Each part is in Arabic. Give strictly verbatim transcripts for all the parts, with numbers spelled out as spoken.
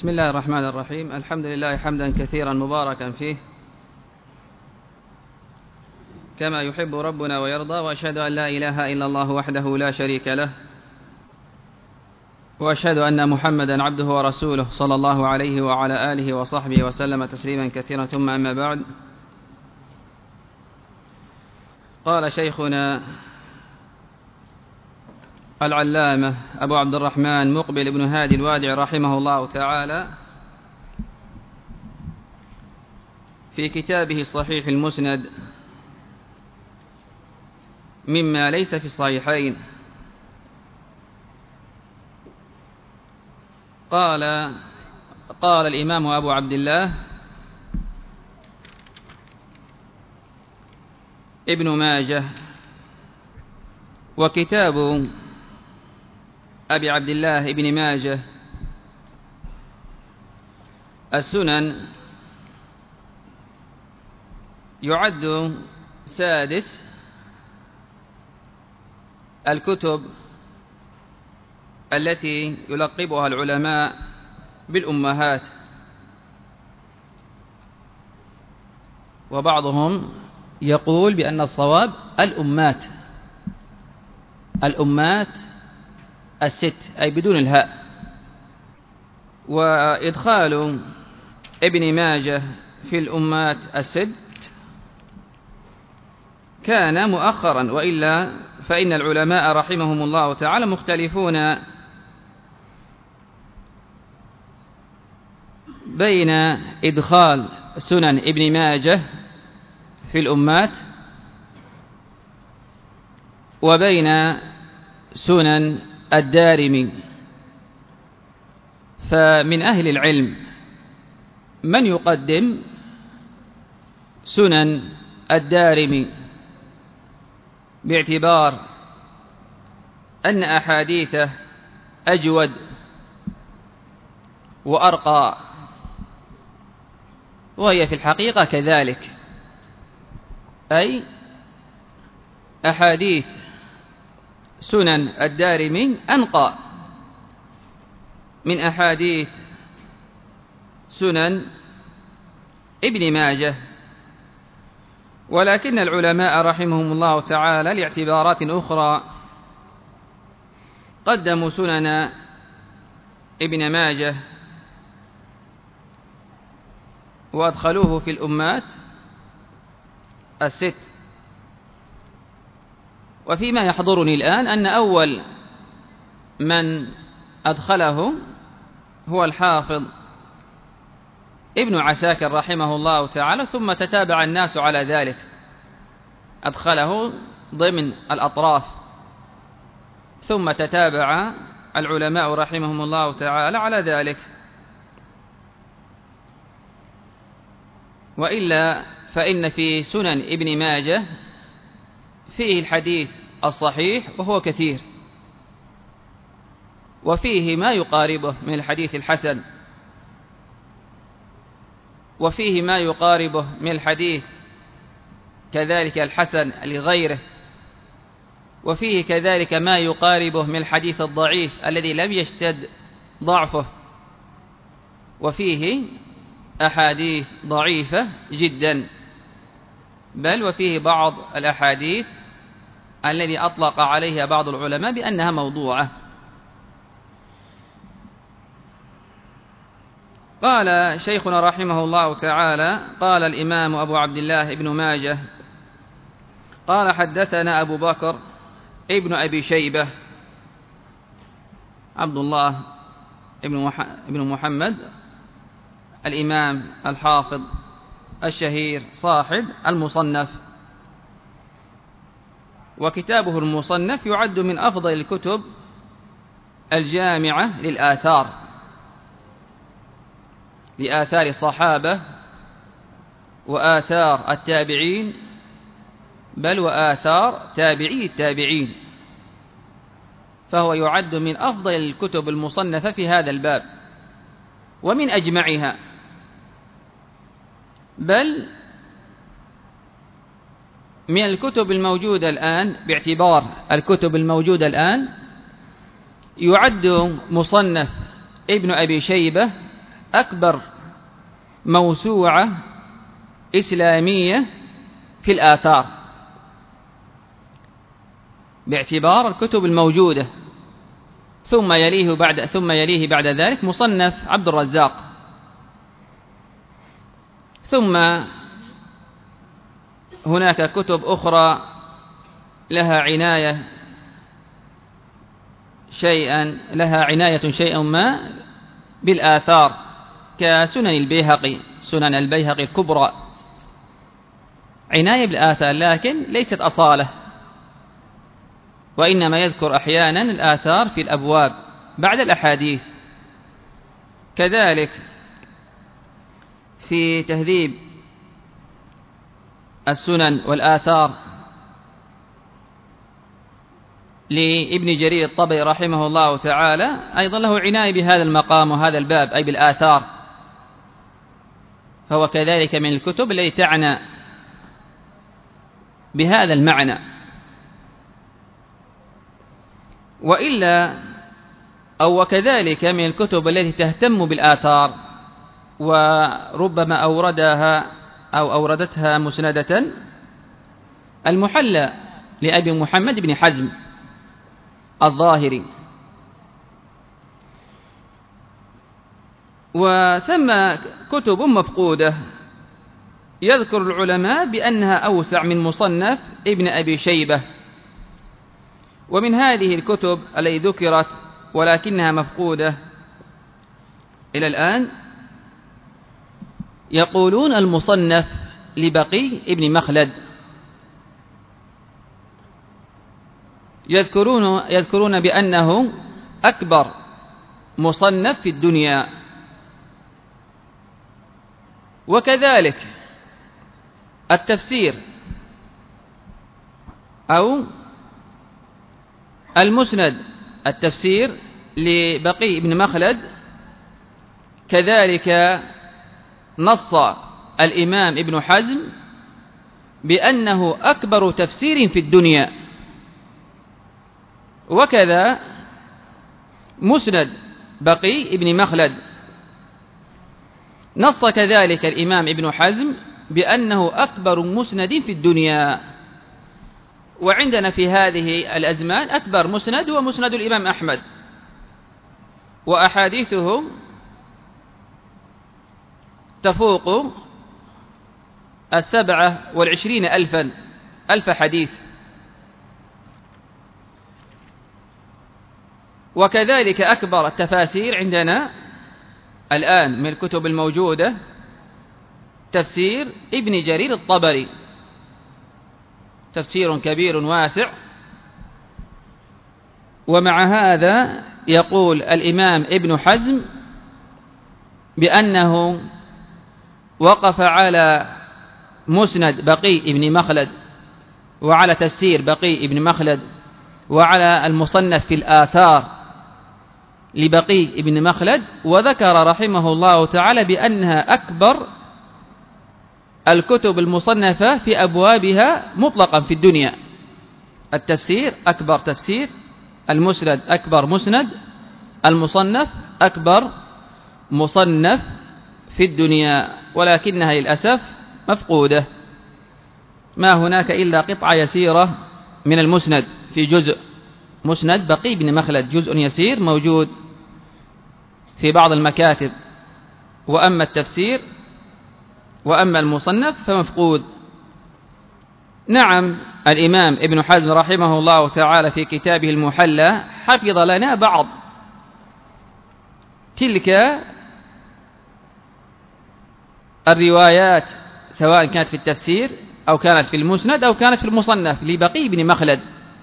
بسم الله الرحمن الرحيم. الحمد لله حمدا كثيرا مباركا فيه كما يحب ربنا ويرضى، وأشهد أن لا إله إلا الله وحده لا شريك له، وأشهد أن محمدا عبده ورسوله صلى الله عليه وعلى آله وصحبه وسلم تسليما كثيرا. ثم أما بعد، قال شيخنا العلامة أبو عبد الرحمن مقبل بن هادي الوادع رحمه الله تعالى في كتابه الصحيح المسند مما ليس في الصحيحين، قال قال الإمام أبو عبد الله ابن ماجه: وكتاب أبي عبد الله ابن ماجه السنن يعد سادس الكتب التي يلقبها العلماء بالأمهات، وبعضهم يقول بأن الصواب الأمات الأمات الست أي بدون الهاء. وإدخال ابن ماجه في الأمات الست كان مؤخرا، وإلا فإن العلماء رحمهم الله تعالى مختلفون بين إدخال سنن ابن ماجه في الأمات وبين سنن الدارمي. فمن أهل العلم من يقدم سنن الدارمي باعتبار أن أحاديثه أجود وأرقى، وهي في الحقيقة كذلك، أي أحاديث سنن الدارمي أنقى من أحاديث سنن ابن ماجه. ولكن العلماء رحمهم الله تعالى لاعتبارات أخرى قدموا سنن ابن ماجه وأدخلوه في الأمات الست. وفيما يحضرني الآن أن أول من أدخله هو الحافظ ابن عساكر رحمه الله تعالى، ثم تتابع الناس على ذلك، أدخله ضمن الأطراف، ثم تتابع العلماء رحمهم الله تعالى على ذلك. وإلا فإن في سنن ابن ماجه فيه الحديث الصحيح وهو كثير، وفيه ما يقاربه من الحديث الحسن، وفيه ما يقاربه من الحديث كذلك الحسن لغيره، وفيه كذلك ما يقاربه من الحديث الضعيف الذي لم يشتد ضعفه، وفيه أحاديث ضعيفة جدا، بل وفيه بعض الأحاديث الذي أطلق عليها بعض العلماء بأنها موضوعة. قال شيخنا رحمه الله تعالى: قال الإمام أبو عبد الله ابن ماجه قال حدثنا أبو بكر ابن أبي شيبة عبد الله ابن محمد الإمام الحافظ الشهير صاحب المصنف، وكتابه المصنف يعد من أفضل الكتب الجامعة للآثار، لآثار الصحابة وآثار التابعين، بل وآثار تابعي التابعين، فهو يعد من أفضل الكتب المصنفة في هذا الباب ومن أجمعها، بل من الكتب الموجودة الآن، باعتبار الكتب الموجودة الآن يعد مصنف ابن أبي شيبة أكبر موسوعة إسلامية في الآثار باعتبار الكتب الموجودة، ثم يليه بعد ثم يليه بعد ذلك مصنف عبد الرزاق، ثم هناك كتب أخرى لها عناية شيئا لها عناية شيئا ما بالآثار كسنن البيهقي، سنن البيهقي الكبرى عناية بالآثار، لكن ليست أصالة، وإنما يذكر أحيانا الآثار في الأبواب بعد الأحاديث. كذلك في تهذيب السنن والآثار لابن جرير الطبري رحمه الله تعالى أيضا له عناية بهذا المقام وهذا الباب، أي بالآثار، فهو كذلك من الكتب التي تعنى بهذا المعنى. وإلا أو وكذلك من الكتب التي تهتم بالآثار وربما أوردها أو أوردتها مسندة المحلى لأبي محمد بن حزم الظاهري. وثم كتب مفقودة يذكر العلماء بأنها أوسع من مصنف ابن أبي شيبة، ومن هذه الكتب التي ذكرت ولكنها مفقودة إلى الآن يقولون المصنف لبقي ابن مخلد، يذكرون يذكرون بأنه أكبر مصنف في الدنيا. وكذلك التفسير أو المسند التفسير لبقي ابن مخلد كذلك نص الإمام ابن حزم بأنه أكبر تفسير في الدنيا. وكذا مسند بقي ابن مخلد نص كذلك الإمام ابن حزم بأنه أكبر مسند في الدنيا. وعندنا في هذه الأزمان أكبر مسند هو مسند الإمام أحمد، وأحاديثه تفوق السبعة والعشرين ألفا ألف حديث. وكذلك أكبر التفاسير عندنا الآن من الكتب الموجودة تفسير ابن جرير الطبري، تفسير كبير واسع. ومع هذا يقول الإمام ابن حزم بأنه وقف على مسند بقي ابن مخلد وعلى تفسير بقي ابن مخلد وعلى المصنف في الآثار لبقي ابن مخلد، وذكر رحمه الله تعالى بأنها أكبر الكتب المصنفة في أبوابها مطلقا في الدنيا. التفسير أكبر تفسير، المسند أكبر مسند، المصنف أكبر مصنف في الدنيا، ولكنها للأسف مفقودة، ما هناك إلا قطعة يسيرة من المسند في جزء مسند بقي بن مخلد، جزء يسير موجود في بعض المكاتب، وأما التفسير وأما المصنف فمفقود. نعم الإمام ابن حزم رحمه الله تعالى في كتابه المحلى حفظ لنا بعض تلك الروايات سواء كانت في التفسير أو كانت في المسند أو كانت في المصنف لبقي بن مخلد،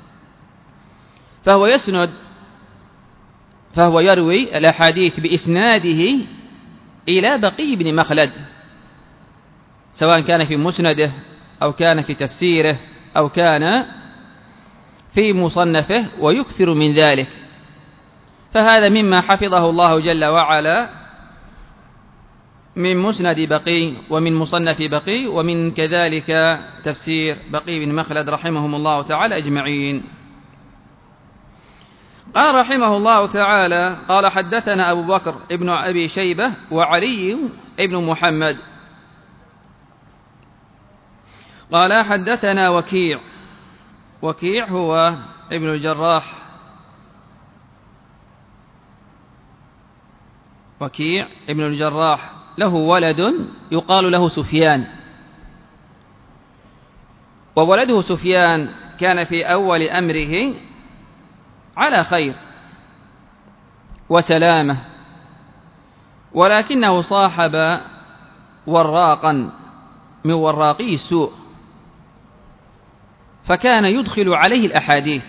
فهو يسند فهو يروي الأحاديث بإسناده إلى بقي بن مخلد، سواء كان في مسنده أو كان في تفسيره أو كان في مصنفه، ويكثر من ذلك. فهذا مما حفظه الله جل وعلا من مسند بقي ومن مصنف بقي ومن كذلك تفسير بقي بن مخلد رحمهم الله تعالى أجمعين. قال رحمه الله تعالى: قال حدثنا أبو بكر ابن أبي شيبة وعلي ابن محمد قال حدثنا وكيع. وكيع هو ابن الجراح، وكيع ابن الجراح له ولد يقال له سفيان، وولده سفيان كان في أول أمره على خير وسلامة، ولكنه صاحب وراقا من وراقي السوء، فكان يدخل عليه الأحاديث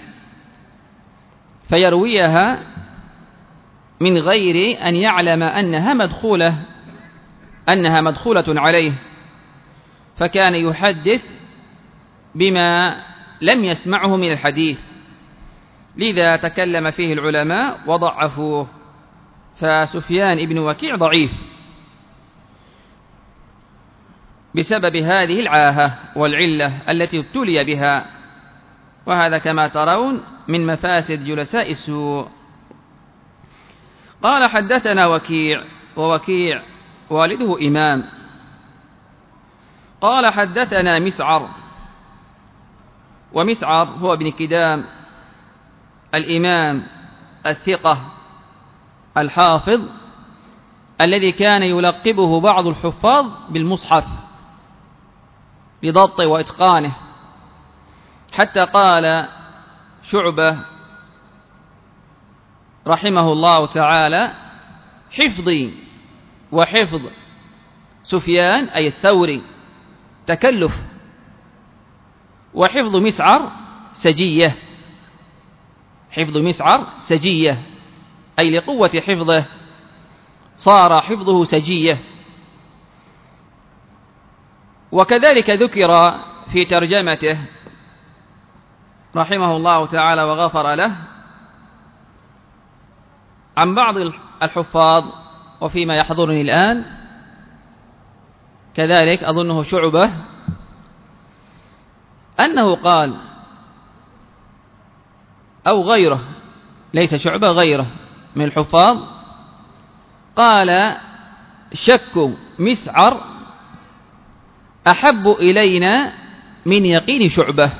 فيرويها من غير أن يعلم أنها مدخولة أنها مدخولة عليه، فكان يحدث بما لم يسمعه من الحديث، لذا تكلم فيه العلماء وضعفوه، فسفيان ابن وكيع ضعيف بسبب هذه العاهة والعلة التي ابتلي بها، وهذا كما ترون من مفاسد جلساء السوء. قال حدثنا وكيع، ووكيع والده إمام. قال حدثنا مسعر، ومسعر هو ابن كدام الإمام الثقة الحافظ الذي كان يلقبه بعض الحفاظ بالمصحف لضبطه وإتقانه، حتى قال شعبة رحمه الله تعالى: حفظي وحفظ سفيان أي الثوري تكلف، وحفظ مسعر سجية. حفظ مسعر سجية أي لقوة حفظه صار حفظه سجية. وكذلك ذكر في ترجمته رحمه الله تعالى وغفر له عن بعض الحفاظ، وفيما يحضرني الآن كذلك أظنه شعبة، أنه قال أو غيره، ليس شعبة، غيره من الحفاظ، قال: شك مسعر أحب إلينا من يقين شعبة،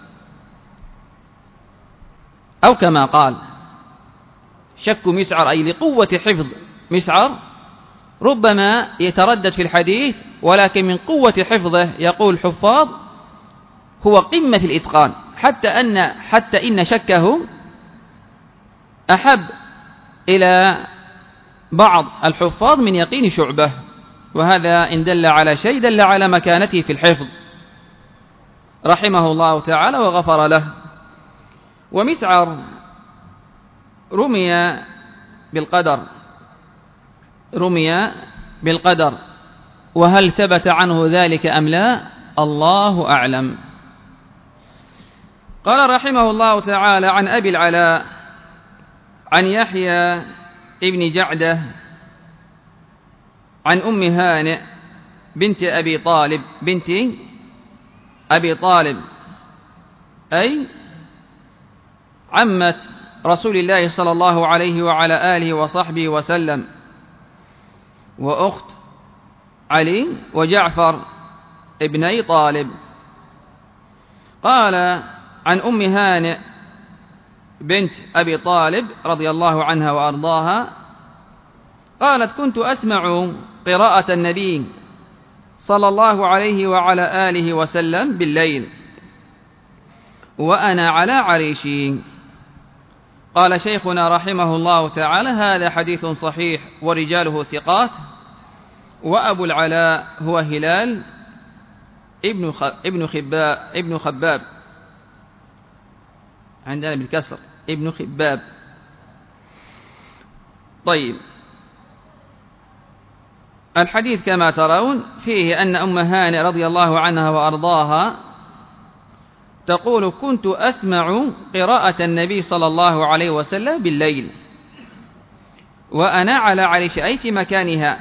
أو كما قال شك مسعر أي لقوة حفظ مسعر ربما يتردد في الحديث، ولكن من قوة حفظه يقول الحفاظ هو قمة في الإتقان، حتى أن حتى إن شكه أحب إلى بعض الحفاظ من يقين شعبة، وهذا إن دل على شيء دل على مكانته في الحفظ رحمه الله تعالى وغفر له. ومسعر رمي بالقدر رمي بالقدر وهل ثبت عنه ذلك أم لا الله أعلم. قال رحمه الله تعالى: عن أبي العلاء عن يحيى ابن جعدة عن أم هانئ بنت أبي طالب بنت أبي طالب أي عمة رسول الله صلى الله عليه وعلى آله وصحبه وسلم، وأخت علي وجعفر ابني طالب. قال عن أم هانئ بنت أبي طالب رضي الله عنها وأرضاها قالت: كنت أسمع قراءة النبي صلى الله عليه وعلى آله وسلم بالليل وأنا على عريشي. قال شيخنا رحمه الله تعالى: هذا حديث صحيح ورجاله ثقات، وأبو العلاء هو هلال ابن ابن خباب ابن خباب عندنا بالكسر ابن خباب. طيب، الحديث كما ترون فيه أن أم هانئ رضي الله عنها وأرضاها تقول: كنت أسمع قراءة النبي صلى الله عليه وسلم بالليل وأنا على عريش، أي في مكانها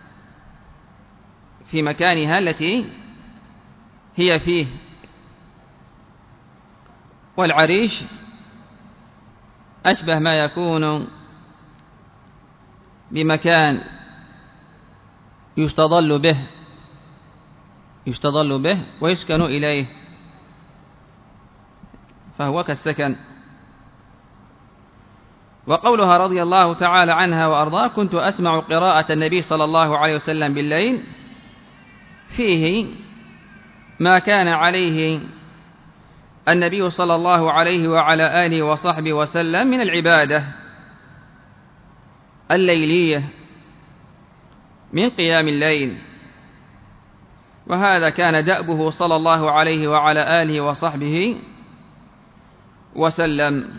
في مكانها التي هي فيه. والعريش أشبه ما يكون بمكان يستظل به يستظل به ويسكن إليه، فهو كالسكن. وقولها رضي الله تعالى عنها وأرضاه: كنت أسمع قراءة النبي صلى الله عليه وسلم بالليل، فيه ما كان عليه النبي صلى الله عليه وعلى آله وصحبه وسلم من العبادة الليلية من قيام الليل، وهذا كان دأبه صلى الله عليه وعلى آله وصحبه وسلم.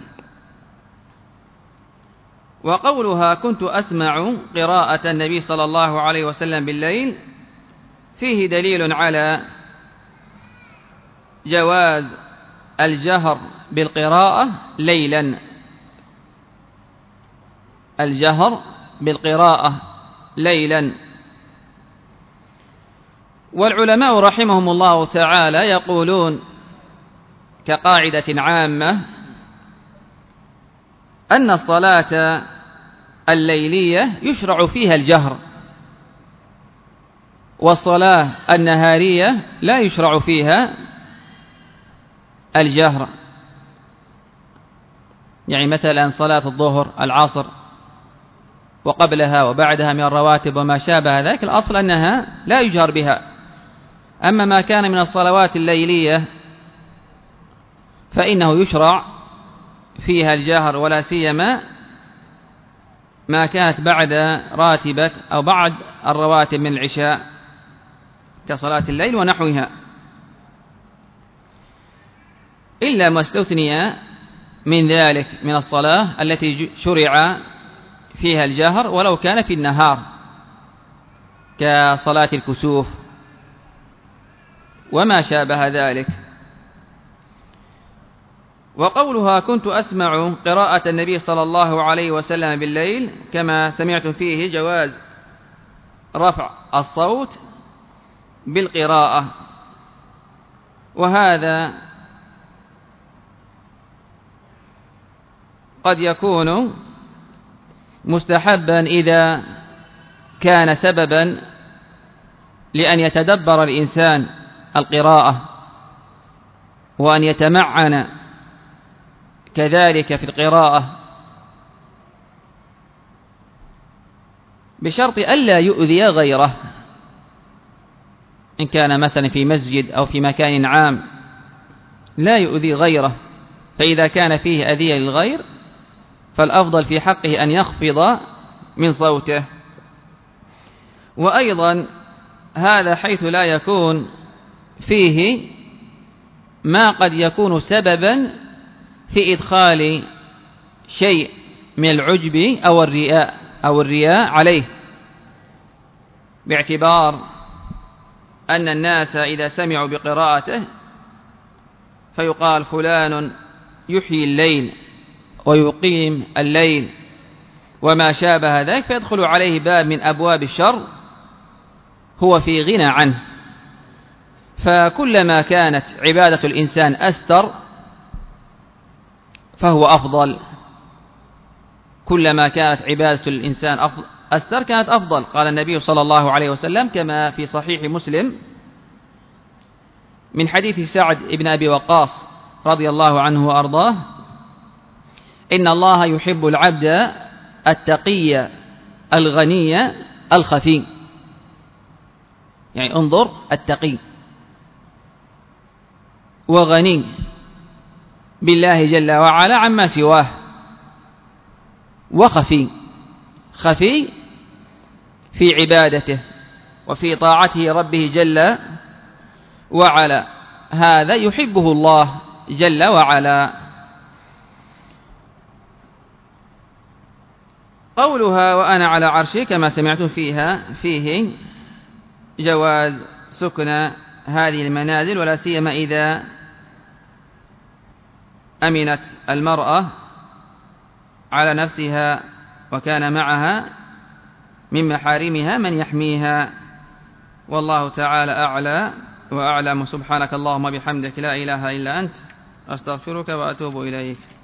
وقولها كنت أسمع قراءة النبي صلى الله عليه وسلم بالليل فيه دليل على جواز الجهر بالقراءة ليلا، الجهر بالقراءة ليلا. والعلماء رحمهم الله تعالى يقولون كقاعدة عامة أن الصلاة الليلية يشرع فيها الجهر، والصلاة النهارية لا يشرع فيها الجهر. يعني مثلا صلاة الظهر، العصر، وقبلها وبعدها من الرواتب وما شابه ذلك، الأصل أنها لا يجهر بها. أما ما كان من الصلوات الليلية فإنه يشرع فيها الجهر، ولا سيما ما كانت بعد راتبة أو بعد الرواتب من العشاء كصلاة الليل ونحوها، إلا ما استثني من ذلك من الصلاة التي شرع فيها الجهر ولو كان في النهار كصلاة الكسوف وما شابه ذلك. وقولها كنت أسمع قراءة النبي صلى الله عليه وسلم بالليل كما سمعت فيه جواز رفع الصوت بالقراءة، وهذا قد يكون مستحبا إذا كان سببا لأن يتدبر الإنسان القراءة وأن يتمعن كذلك في القراءة، بشرط ألا يؤذي غيره. إن كان مثلا في مسجد أو في مكان عام لا يؤذي غيره، فإذا كان فيه أذية للغير فالأفضل في حقه أن يخفض من صوته. وأيضا هذا حيث لا يكون فيه ما قد يكون سببا في إدخال شيء من العجب أو الرياء أو الرياء عليه، باعتبار أن الناس إذا سمعوا بقراءته فيقال فلان يحيي الليل ويقيم الليل وما شابه ذلك، فيدخل عليه باب من أبواب الشر هو في غنى عنه. فكلما كانت عبادة الإنسان أستر فهو أفضل، كلما كانت عبادة الإنسان أستر كانت أفضل. قال النبي صلى الله عليه وسلم كما في صحيح مسلم من حديث سعد بن أبي وقاص رضي الله عنه وأرضاه: إن الله يحب العبد التقي الغني الخفي. يعني انظر، التقي وغني بالله جل وعلا عما سواه، وخفي، خفي في عبادته وفي طاعته ربه جل وعلا، هذا يحبه الله جل وعلا. قولها وأنا على عرشي كما سمعتم فيها فيه جواز سكن هذه المنازل، ولا سيما إذا أمنت المرأة على نفسها وكان معها من محارمها من يحميها. والله تعالى أعلى وأعلم. سبحانك اللهم بحمدك لا إله إلا أنت أستغفرك وأتوب إليك.